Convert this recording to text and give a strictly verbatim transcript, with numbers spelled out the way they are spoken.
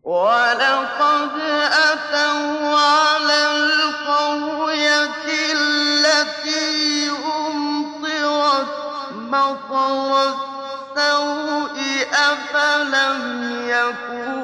وَلَقَدْ أَتَوْا عَلَى الْقَرْيَةِ الَّتِي أُمْطِرَتْ مَطَرَ السَّوْءِ ۚ أَفَلَمْ يَكُونُوا